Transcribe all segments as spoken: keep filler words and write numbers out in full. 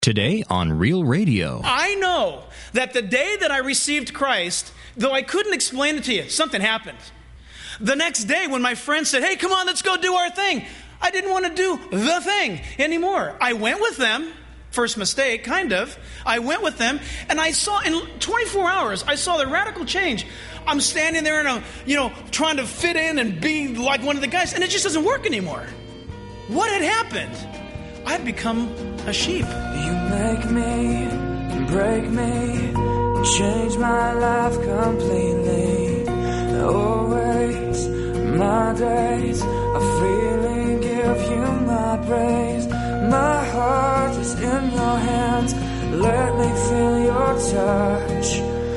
Today on Real Radio. I know that the day that I received Christ, though I couldn't explain it to you, something happened. The next day when my friend said, hey, come on, let's go do our thing, I didn't want to do the thing anymore. I went with them. First mistake, kind of. I went with them, and I saw, in twenty-four hours, I saw the radical change. I'm standing there, and I'm, you know, trying to fit in and be like one of the guys, and it just doesn't work anymore. What had happened? I'd become a sheep. You make me, break me, change my life completely. Always, my days, I freely give you my praise. My heart is in your hands, let me feel your touch.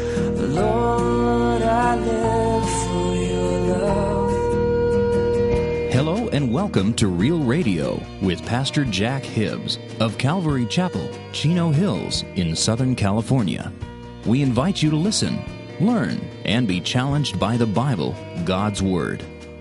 Lord, I live for your love. Hello and welcome to Real Radio with Pastor Jack Hibbs of Calvary Chapel, Chino Hills in Southern California. We invite you to listen, learn, and be challenged by the Bible, God's Word.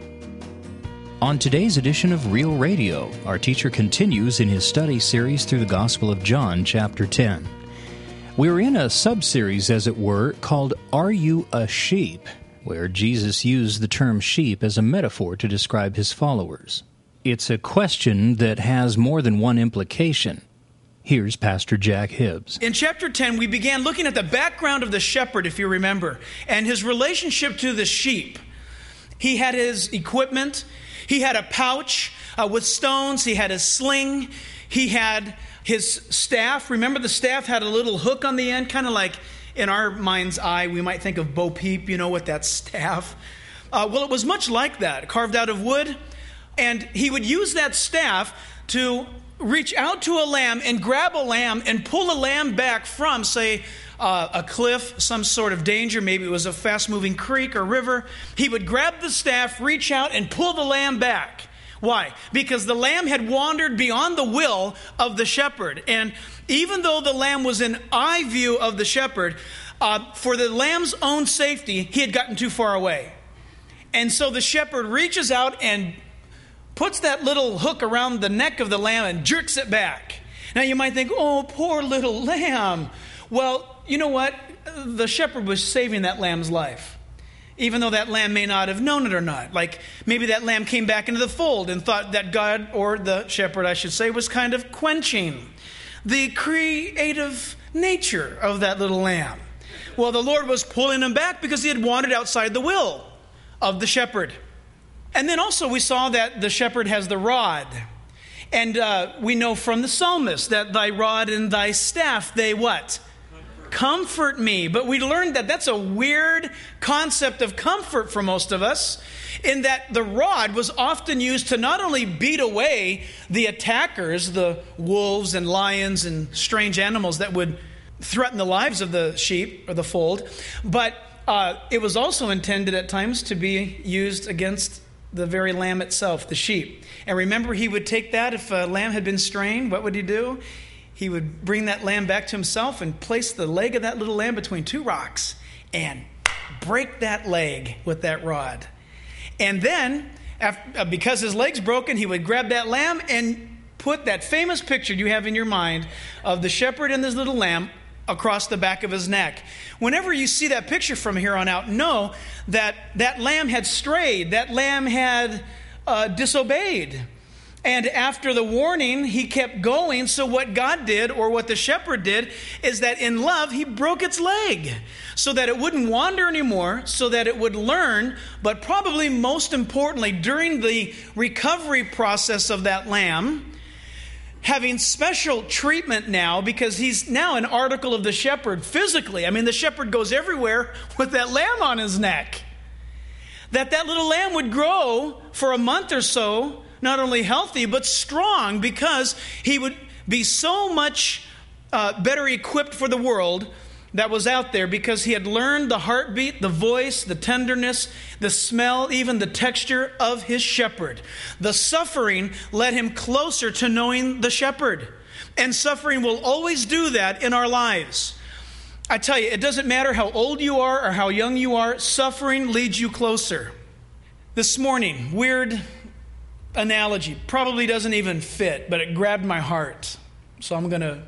On today's edition of Real Radio, our teacher continues in his study series through the Gospel of John, chapter ten. We're in a sub-series, as it were, called Are You a Sheep?, where Jesus used the term sheep as a metaphor to describe his followers. It's a question that has more than one implication. Here's Pastor Jack Hibbs. In chapter ten, we began looking at the background of the shepherd, if you remember, and his relationship to the sheep. He had his equipment. He had a pouch uh, with stones. He had his sling. He had his staff. Remember, the staff had a little hook on the end, kind of like in our mind's eye, we might think of Bo Peep, you know, with that staff. Uh, well, it was much like that, carved out of wood. And he would use that staff to reach out to a lamb and grab a lamb and pull a lamb back from, say, uh, a cliff, some sort of danger. Maybe it was a fast-moving creek or river. He would grab the staff, reach out, and pull the lamb back. Why? Because the lamb had wandered beyond the will of the shepherd. And even though the lamb was in eye view of the shepherd, uh, for the lamb's own safety, he had gotten too far away. And so the shepherd reaches out and puts that little hook around the neck of the lamb and jerks it back. Now you might think, oh, poor little lamb. Well, you know what? The shepherd was saving that lamb's life, even though that lamb may not have known it or not. Like maybe that lamb came back into the fold and thought that God, or the shepherd, I should say, was kind of quenching the creative nature of that little lamb. Well, the Lord was pulling him back because he had wandered outside the will of the shepherd. And then also we saw that the shepherd has the rod. And uh, we know from the psalmist that thy rod and thy staff, they what? Comfort me. But we learned that that's a weird concept of comfort for most of us, in that the rod was often used to not only beat away the attackers, the wolves and lions and strange animals that would threaten the lives of the sheep or the fold, but uh, it was also intended at times to be used against the very lamb itself, the sheep. And remember, he would take that if a lamb had been straying, what would he do? He would bring that lamb back to himself and place the leg of that little lamb between two rocks and break that leg with that rod. And then, after, because his leg's broken, he would grab that lamb and put that famous picture you have in your mind of the shepherd and this little lamb across the back of his neck. Whenever you see that picture from here on out, know that that lamb had strayed. That lamb had uh, disobeyed. And after the warning, he kept going. So what God did, or what the shepherd did, is that in love, he broke its leg so that it wouldn't wander anymore, so that it would learn. But probably most importantly, during the recovery process of that lamb, having special treatment now, because he's now an article of the shepherd physically. I mean, the shepherd goes everywhere with that lamb on his neck. That that little lamb would grow for a month or so, not only healthy, but strong, because he would be so much uh, better equipped for the world that was out there, because he had learned the heartbeat, the voice, the tenderness, the smell, even the texture of his shepherd. The suffering led him closer to knowing the shepherd. And suffering will always do that in our lives. I tell you, it doesn't matter how old you are or how young you are, suffering leads you closer. This morning, weird analogy, probably doesn't even fit, but it grabbed my heart. So I'm going to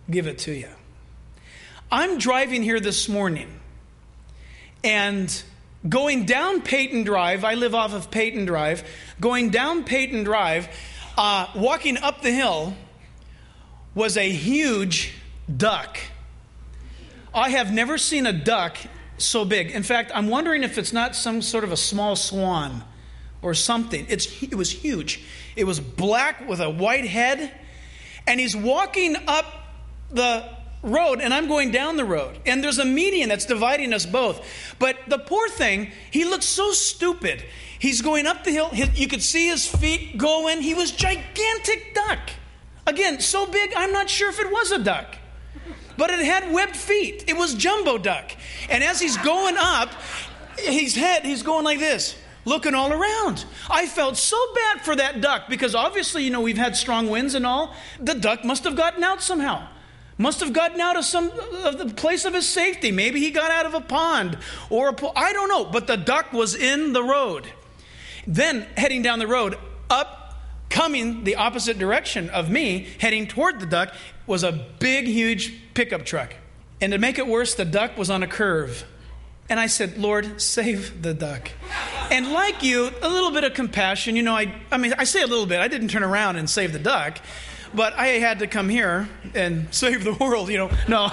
give it to you. I'm driving here this morning, and going down Peyton Drive, I live off of Peyton Drive, going down Peyton Drive, uh, walking up the hill was a huge duck. I have never seen a duck so big. In fact, I'm wondering if it's not some sort of a small swan or something. It's, it was huge. It was black with a white head, and he's walking up the road, and I'm going down the road, and there's a median that's dividing us both. But the poor thing, he looks so stupid. He's going up the hill. You could see his feet going. He was gigantic duck. Again, so big, I'm not sure if it was a duck. But it had webbed feet. It was jumbo duck. And as he's going up, his head, he's going like this, looking all around. I felt so bad for that duck because obviously, you know, we've had strong winds and all. The duck must have gotten out somehow. Must have gotten out of some of the place of his safety. Maybe he got out of a pond or a pool. I don't know. But the duck was in the road. Then heading down the road, up, coming the opposite direction of me, heading toward the duck, was a big, huge pickup truck. And to make it worse, the duck was on a curve. And I said, Lord, save the duck. And like you, a little bit of compassion. You know, I, I mean, I say a little bit. I didn't turn around and save the duck. But I had to come here and save the world, you know. No.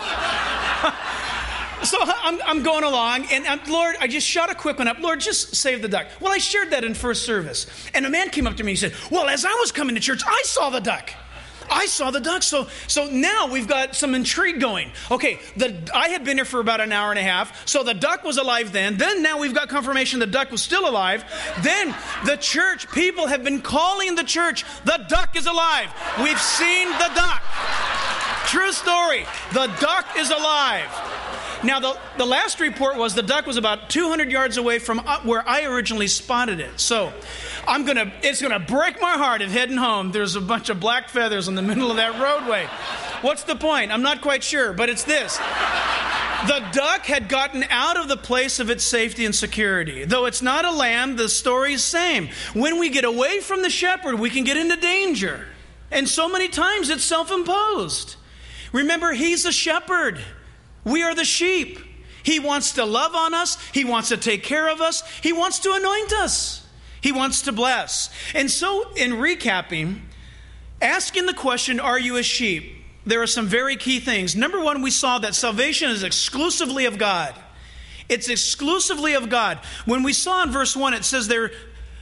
So I'm, I'm going along, and I'm, Lord, I just shot a quick one up. Lord, just save the duck. Well, I shared that in first service. And a man came up to me and said, well, as I was coming to church, I saw the duck. I saw the duck. So so now we've got some intrigue going. Okay, the I had been here for about an hour and a half. So the duck was alive then. Then now we've got confirmation the duck was still alive. Then the church, people have been calling the church, the duck is alive. We've seen the duck. True story. The duck is alive. Now, the, the last report was the duck was about two hundred yards away from where I originally spotted it. So I'm gonna, it's going to break my heart if heading home there's a bunch of black feathers in the middle of that roadway. What's the point? I'm not quite sure, but it's this. The duck had gotten out of the place of its safety and security. Though it's not a lamb, the story's same. When we get away from the shepherd, we can get into danger. And so many times it's self-imposed. Remember, he's a shepherd. We are the sheep. He wants to love on us. He wants to take care of us. He wants to anoint us. He wants to bless. And so, in recapping, asking the question, are you a sheep? There are some very key things. Number one, we saw that salvation is exclusively of God. It's exclusively of God. When we saw in verse one, it says there,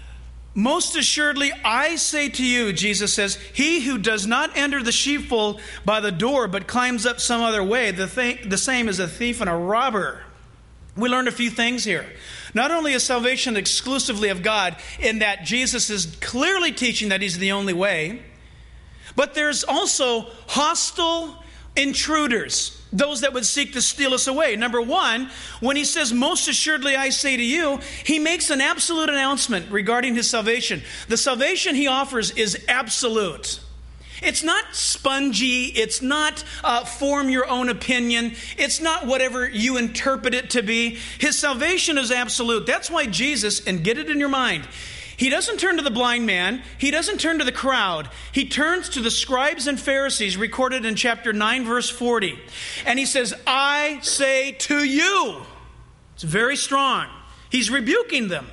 most assuredly, I say to you, Jesus says, he who does not enter the sheepfold by the door, but climbs up some other way, the, th- the same is a thief and a robber. We learned a few things here. Not only is salvation exclusively of God, in that Jesus is clearly teaching that he's the only way, but there's also hostile intruders, those that would seek to steal us away. Number one, when he says, most assuredly I say to you, he makes an absolute announcement regarding his salvation. The salvation he offers is absolute. It's not spongy. It's not uh, form your own opinion. It's not whatever you interpret it to be. His salvation is absolute. That's why Jesus, and get it in your mind, he doesn't turn to the blind man. He doesn't turn to the crowd. He turns to the scribes and Pharisees recorded in chapter nine, verse forty. And he says, I say to you. It's very strong. He's rebuking them.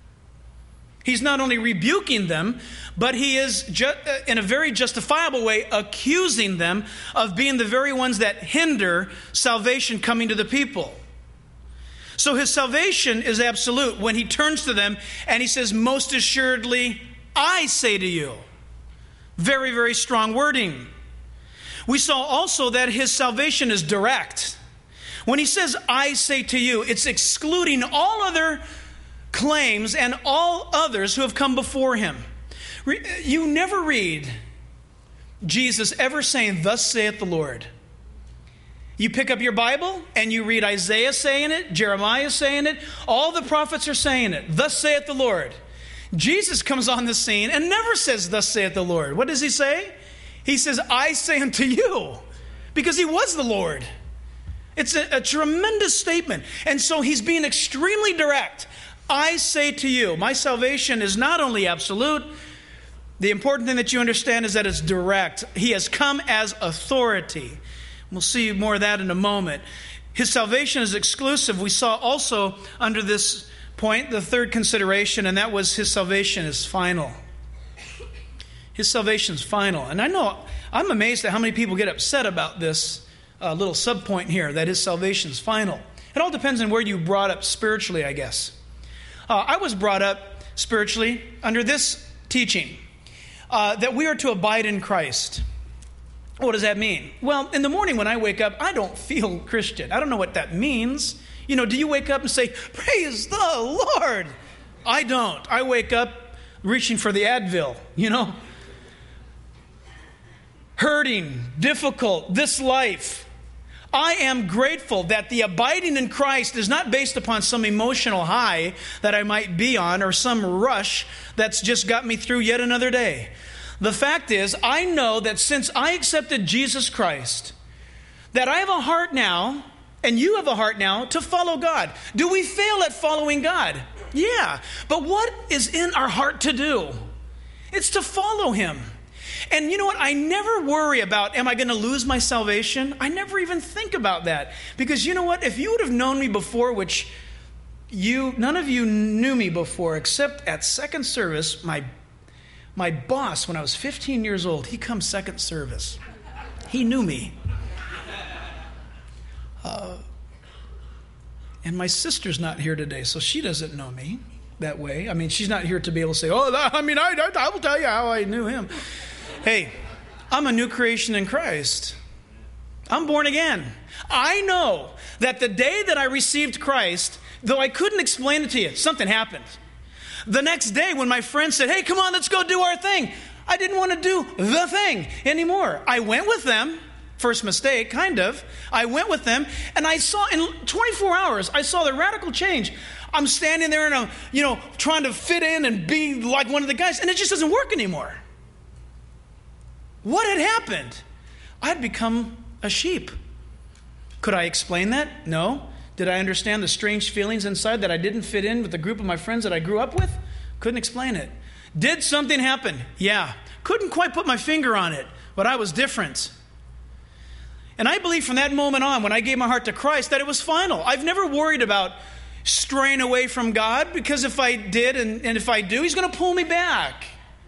He's not only rebuking them, but he is, ju- in a very justifiable way, accusing them of being the very ones that hinder salvation coming to the people. So his salvation is absolute when he turns to them and he says, most assuredly, I say to you. Very, very strong wording. We saw also that his salvation is direct. When he says, I say to you, it's excluding all other claims and all others who have come before him. You never read Jesus ever saying, thus saith the Lord. You pick up your Bible and you read Isaiah saying it, Jeremiah saying it, all the prophets are saying it, thus saith the Lord. Jesus comes on the scene and never says, thus saith the Lord. What does he say? He says, I say unto you, because he was the Lord. It's a, a tremendous statement. And so he's being extremely direct. I say to you, my salvation is not only absolute, the important thing that you understand is that it's direct. He has come as authority. We'll see more of that in a moment. His salvation is exclusive. We saw also under this point the third consideration, and that was his salvation is final. His salvation is final. And I know, I'm amazed at how many people get upset about this uh, little subpoint here, that his salvation is final. It all depends on where you brought up spiritually, I guess. Uh, I was brought up spiritually under this teaching, uh, that we are to abide in Christ. What does that mean? Well, in the morning when I wake up, I don't feel Christian. I don't know what that means. You know, do you wake up and say, praise the Lord? I don't. I wake up reaching for the Advil, you know. Hurting, difficult, this life. I am grateful that the abiding in Christ is not based upon some emotional high that I might be on or some rush that's just got me through yet another day. The fact is, I know that since I accepted Jesus Christ, that I have a heart now, and you have a heart now, to follow God. Do we fail at following God? Yeah. But what is in our heart to do? It's to follow Him. And you know what? I never worry about, am I going to lose my salvation? I never even think about that. Because you know what? If you would have known me before, which you, none of you knew me before, except at second service, my My boss, when I was fifteen years old, he comes second service. He knew me. Uh, and my sister's not here today, so she doesn't know me that way. I mean, she's not here to be able to say, oh, that, I mean, I, I, I will tell you how I knew him. Hey, I'm a new creation in Christ. I'm born again. I know that the day that I received Christ, though I couldn't explain it to you, something happened. The next day when my friend said, hey, come on, let's go do our thing, I didn't want to do the thing anymore. I went with them. First mistake, kind of. I went with them, and I saw, in twenty-four hours, I saw the radical change. I'm standing there, and I'm, you know, trying to fit in and be like one of the guys, and it just doesn't work anymore. What had happened? I'd become a sheep. Could I explain that? No. Did I understand the strange feelings inside that I didn't fit in with the group of my friends that I grew up with? Couldn't explain it. Did something happen? Yeah. Couldn't quite put my finger on it, but I was different. And I believe from that moment on, when I gave my heart to Christ, that it was final. I've never worried about straying away from God, because if I did and, and if I do, He's going to pull me back.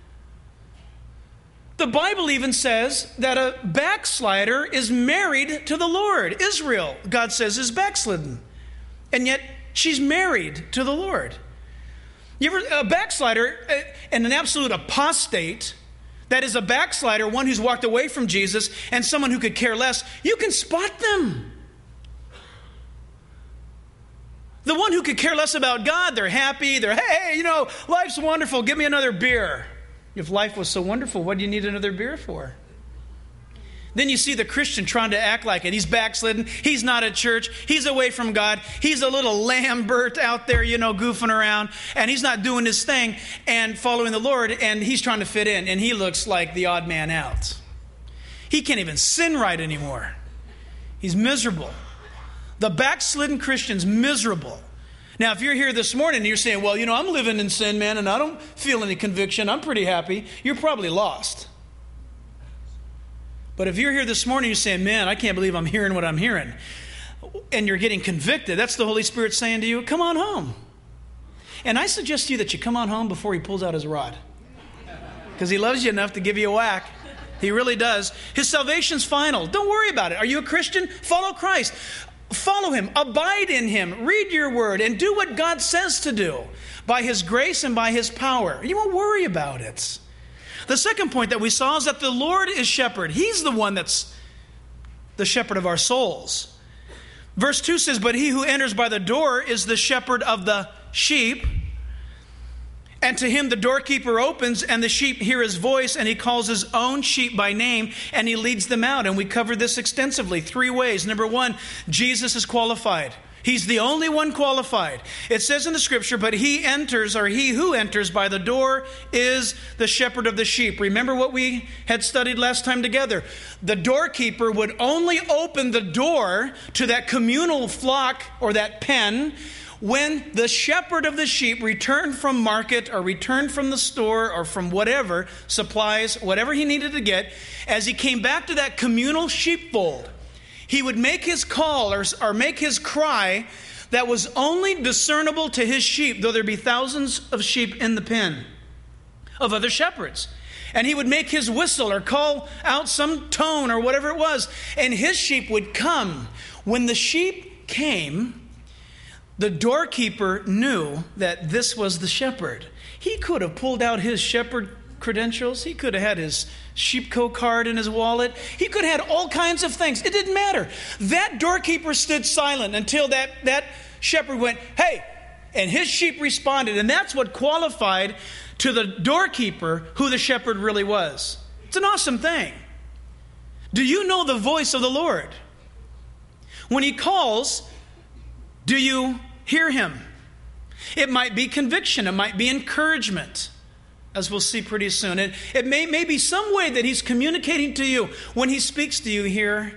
The Bible even says that a backslider is married to the Lord. Israel, God says, is backslidden. And yet, she's married to the Lord. You ever, a backslider and an absolute apostate, that is a backslider, one who's walked away from Jesus, and someone who could care less, you can spot them. The one who could care less about God, they're happy, they're, hey, you know, life's wonderful, give me another beer. If life was so wonderful, what do you need another beer for? Then you see the Christian trying to act like it. He's backslidden. He's not at church. He's away from God. He's a little Lambert out there, you know, goofing around. And he's not doing his thing and following the Lord. And he's trying to fit in. And he looks like the odd man out. He can't even sin right anymore. He's miserable. The backslidden Christian's miserable. Now, if you're here this morning and you're saying, well, you know, I'm living in sin, man, and I don't feel any conviction, I'm pretty happy, you're probably lost. But if you're here this morning and you're saying, man, I can't believe I'm hearing what I'm hearing, and you're getting convicted, that's the Holy Spirit saying to you, come on home. And I suggest to you that you come on home before He pulls out His rod. Because He loves you enough to give you a whack. He really does. His salvation's final. Don't worry about it. Are you a Christian? Follow Christ. Follow Him, abide in Him, read your word, and do what God says to do by His grace and by His power. You won't worry about it. The second point that we saw is that the Lord is shepherd. He's the one that's the shepherd of our souls. Verse two says, but he who enters by the door is the shepherd of the sheep. And to him the doorkeeper opens, and the sheep hear his voice, and he calls his own sheep by name, and he leads them out. And we covered this extensively, three ways. Number one, Jesus is qualified. He's the only one qualified. It says in the scripture, but he enters, or he who enters by the door is the shepherd of the sheep. Remember what we had studied last time together. The doorkeeper would only open the door to that communal flock or that pen when the shepherd of the sheep returned from market or returned from the store or from whatever, supplies, whatever he needed to get, as he came back to that communal sheepfold, he would make his call or, or make his cry that was only discernible to his sheep, though there be thousands of sheep in the pen of other shepherds. And he would make his whistle or call out some tone or whatever it was, and his sheep would come. When the sheep came, the doorkeeper knew that this was the shepherd. He could have pulled out his shepherd credentials. He could have had his Sheepco card in his wallet. He could have had all kinds of things. It didn't matter. That doorkeeper stood silent until that, that shepherd went, "Hey," and his sheep responded. And that's what qualified to the doorkeeper who the shepherd really was. It's an awesome thing. Do you know the voice of the Lord? When he calls, do you hear him? It might be conviction. It might be encouragement, as we'll see pretty soon. It, it may, may be some way that he's communicating to you. When he speaks to you here,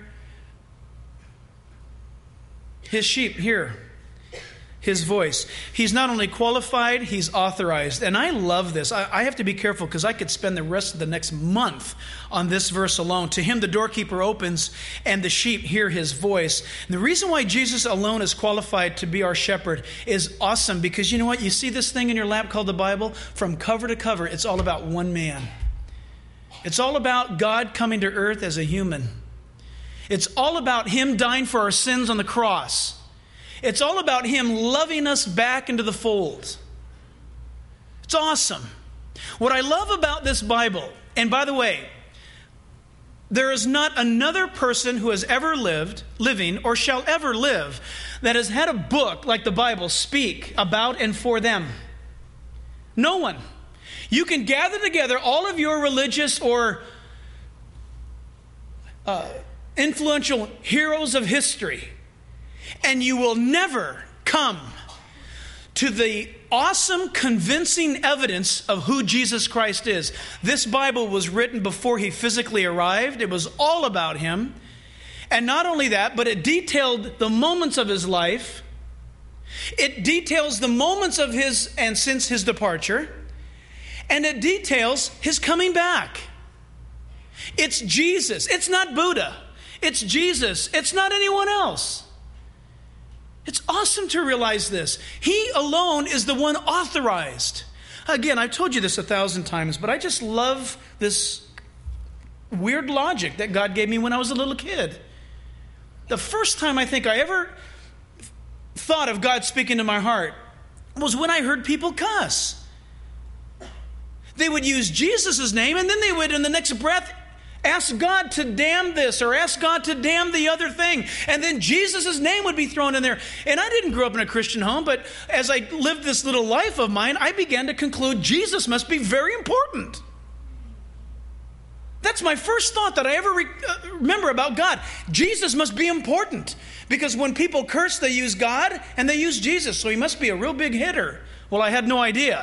his sheep hear his voice. He's not only qualified, he's authorized. And I love this. I, I have to be careful because I could spend the rest of the next month on this verse alone. To him the doorkeeper opens and the sheep hear his voice. And the reason why Jesus alone is qualified to be our shepherd is awesome, because you know what? You see this thing in your lap called the Bible? From cover to cover, it's all about one man. It's all about God coming to earth as a human. It's all about him dying for our sins on the cross. It's all about him loving us back into the fold. It's awesome. What I love about this Bible, and by the way, there is not another person who has ever lived, living, or shall ever live, that has had a book like the Bible speak about and for them. No one. You can gather together all of your religious or uh, influential heroes of history, and you will never come to the awesome, convincing evidence of who Jesus Christ is. This Bible was written before he physically arrived. It was all about him. And not only that, but it detailed the moments of his life. It details the moments of his and since his departure. And it details his coming back. It's Jesus. It's not Buddha. It's Jesus. It's not anyone else. It's awesome to realize this. He alone is the one authorized. Again, I've told you this a thousand times, but I just love this weird logic that God gave me when I was a little kid. The first time I think I ever thought of God speaking to my heart was when I heard people cuss. They would use Jesus' name, and then they would, in the next breath, ask God to damn this or ask God to damn the other thing. And then Jesus' name would be thrown in there. And I didn't grow up in a Christian home, but as I lived this little life of mine, I began to conclude Jesus must be very important. That's my first thought that I ever re- uh, remember about God. Jesus must be important. Because when people curse, they use God and they use Jesus. So he must be a real big hitter. Well, I had no idea.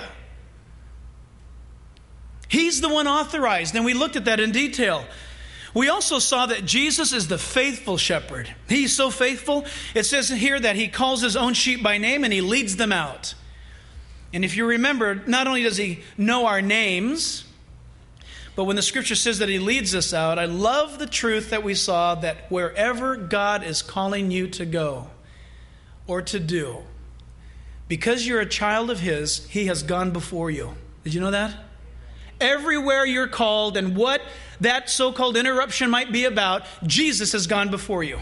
He's the one authorized, and we looked at that in detail. We also saw that Jesus is the faithful shepherd. He's so faithful. It says here that he calls his own sheep by name and he leads them out. And if you remember, not only does he know our names, but when the scripture says that he leads us out, I love the truth that we saw that wherever God is calling you to go or to do, because you're a child of his, he has gone before you. Did you know that? Everywhere you're called and what that so-called interruption might be about, Jesus has gone before you.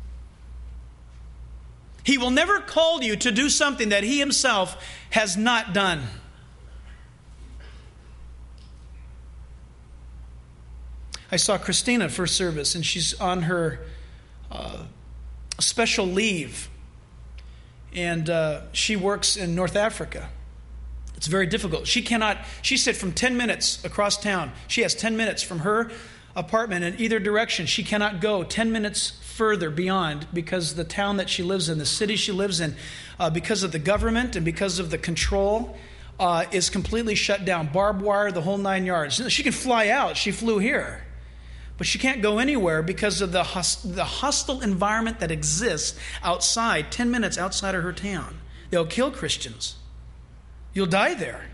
He will never call you to do something that he himself has not done. I saw Christina first service, and she's on her uh, special leave. And uh, she works in North Africa. It's very difficult. She cannot, she said from ten minutes across town, she has ten minutes from her apartment in either direction. She cannot go ten minutes further beyond because the town that she lives in, the city she lives in, uh, because of the government and because of the control, uh, is completely shut down. Barbed wire, the whole nine yards. She can fly out. She flew here. But she can't go anywhere because of the, host- the hostile environment that exists outside, ten minutes outside of her town. They'll kill Christians. You'll die there.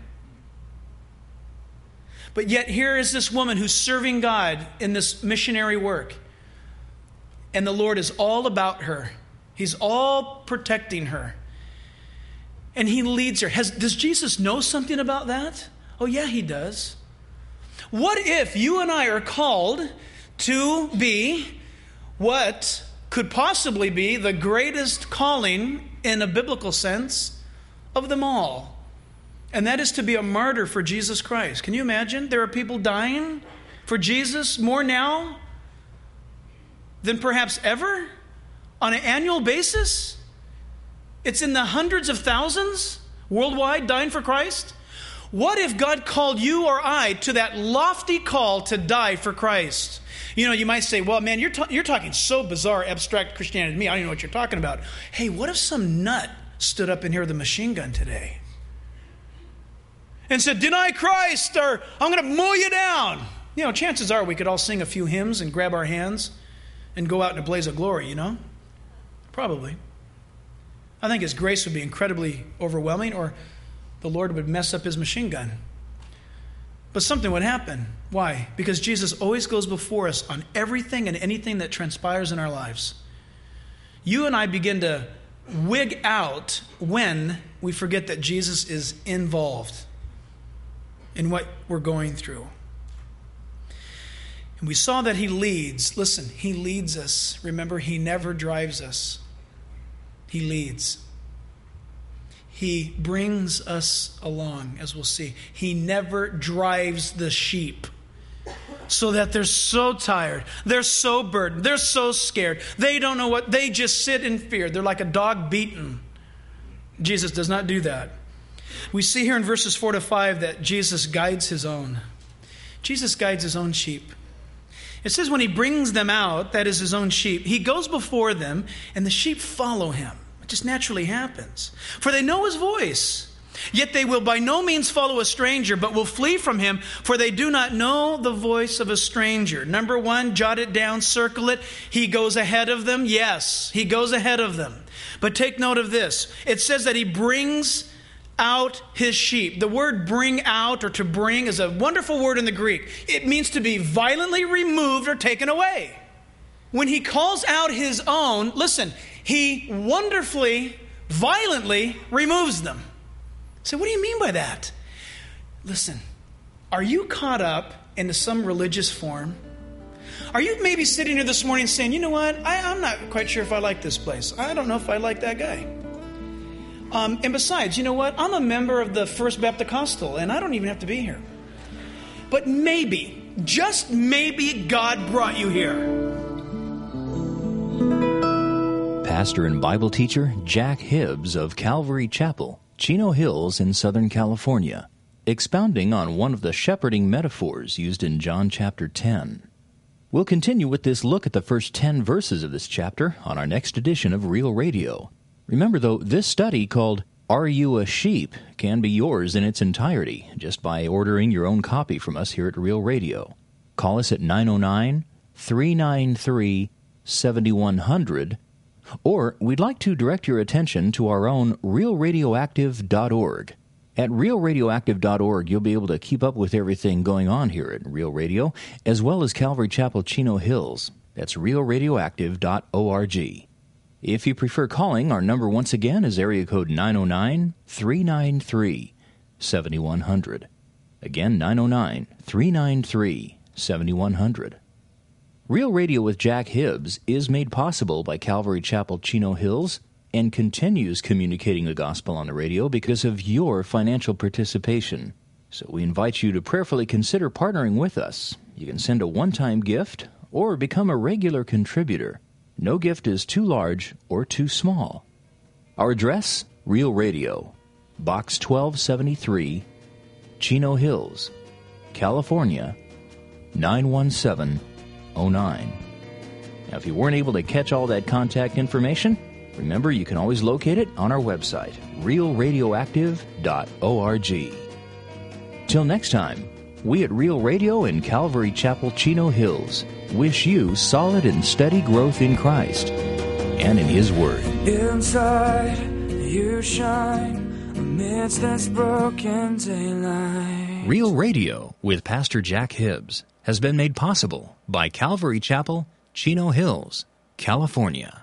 But yet here is this woman who's serving God in this missionary work. And the Lord is all about her. He's all protecting her. And he leads her. Has, does Jesus know something about that? Oh, yeah, he does. What if you and I are called to be what could possibly be the greatest calling in a biblical sense of them all? And that is to be a martyr for Jesus Christ. Can you imagine? There are people dying for Jesus more now than perhaps ever on an annual basis. It's in the hundreds of thousands worldwide dying for Christ. What if God called you or I to that lofty call to die for Christ? You know, you might say, well, man, you're, ta- you're talking so bizarre, abstract Christianity to me. I don't even know what you're talking about. Hey, what if some nut stood up in here with a machine gun today and said, deny Christ or I'm going to mow you down? You know, chances are we could all sing a few hymns and grab our hands and go out in a blaze of glory, you know? Probably. I think his grace would be incredibly overwhelming, or the Lord would mess up his machine gun. But something would happen. Why? Because Jesus always goes before us on everything and anything that transpires in our lives. You and I begin to wig out when we forget that Jesus is involved in what we're going through. And we saw that he leads. Listen, he leads us. Remember, he never drives us. He leads. He brings us along, as we'll see. He never drives the sheep so that they're so tired. They're so burdened. They're so scared. They don't know what. They just sit in fear. They're like a dog beaten. Jesus does not do that. We see here in verses four to five that Jesus guides his own. Jesus guides his own sheep. It says when he brings them out, that is his own sheep, he goes before them and the sheep follow him. It just naturally happens. For they know his voice. Yet they will by no means follow a stranger, but will flee from him, for they do not know the voice of a stranger. Number one, jot it down, circle it. He goes ahead of them. Yes, he goes ahead of them. But take note of this. It says that he brings out his sheep. The word bring out or to bring is a wonderful word in the Greek. It means to be violently removed or taken away. When he calls out his own, listen, he wonderfully, violently removes them. So what do you mean by that? Listen, are you caught up into some religious form? Are you maybe sitting here this morning saying, you know what, I, I'm not quite sure if I like this place. I don't know if I like that guy. Um, and besides, you know what? I'm a member of the First Baptist, and I don't even have to be here. But maybe, just maybe, God brought you here. Pastor and Bible teacher Jack Hibbs of Calvary Chapel, Chino Hills in Southern California, expounding on one of the shepherding metaphors used in John chapter ten. We'll continue with this look at the first ten verses of this chapter on our next edition of Real Radio. Remember, though, this study called Are You a Sheep can be yours in its entirety just by ordering your own copy from us here at Real Radio. Call us at nine oh nine, three nine three, seven one zero zero, or we'd like to direct your attention to our own real radioactive dot org. At real radioactive dot org, you'll be able to keep up with everything going on here at Real Radio, as well as Calvary Chapel, Chino Hills. That's real radioactive dot org. If you prefer calling, our number once again is area code nine oh nine, three nine three, seven one zero zero. Again, nine oh nine, three nine three, seven one zero zero. Real Radio with Jack Hibbs is made possible by Calvary Chapel, Chino Hills, and continues communicating the gospel on the radio because of your financial participation. So we invite you to prayerfully consider partnering with us. You can send a one-time gift or become a regular contributor. No gift is too large or too small. Our address, Real Radio, Box twelve seventy-three, Chino Hills, California, nine one seven oh nine. Now, if you weren't able to catch all that contact information, remember you can always locate it on our website, real radioactive dot org. Till next time, we at Real Radio in Calvary Chapel, Chino Hills wish you solid and steady growth in Christ and in His Word. Inside you shine amidst this broken daylight. Real Radio with Pastor Jack Hibbs has been made possible by Calvary Chapel, Chino Hills, California.